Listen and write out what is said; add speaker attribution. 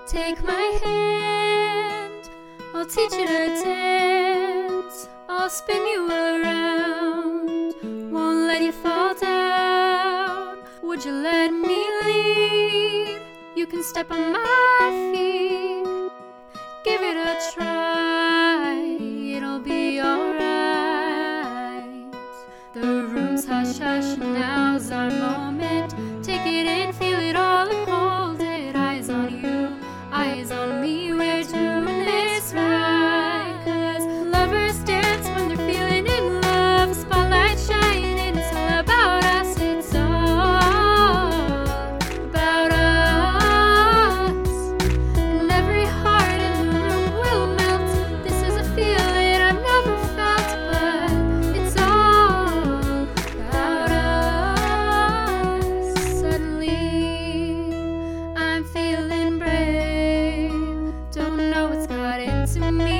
Speaker 1: Take my hand, I'll teach you to dance. I'll spin you around, won't let you fall down. Would you let me lead? You can step on my feet. Give it a try, it'll be alright. The room's hush hush, now's our moment. Take it in, feel it all and hold it. Eyes on you, eyes on me, we're doing this right. 'Cause lovers dance when they're feeling in love. Spotlight shining, it's all about us. It's all about us. And every heart in the room will melt. This is a feeling I've never felt, but it's all about us. Suddenly I'm feeling brave, don't know what's got into me.